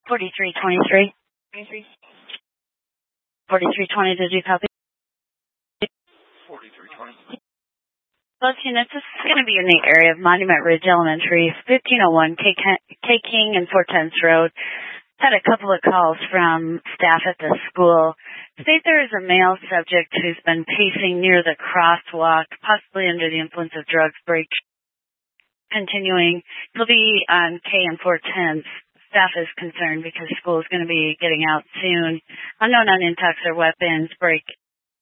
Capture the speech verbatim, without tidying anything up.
forty-three twenty-three. twenty-three. forty-three twenty, did you copy? forty-three twenty. Both units, this is going to be in the area of Monument Ridge Elementary, fifteen oh one K. King and four tenths Road. Had a couple of calls from staff at the school. State there is a male subject who's been pacing near the crosswalk, possibly under the influence of drugs, break. Continuing, he'll be on K and four tenths. Staff is concerned because school is going to be getting out soon. Unknown on intox or weapons, break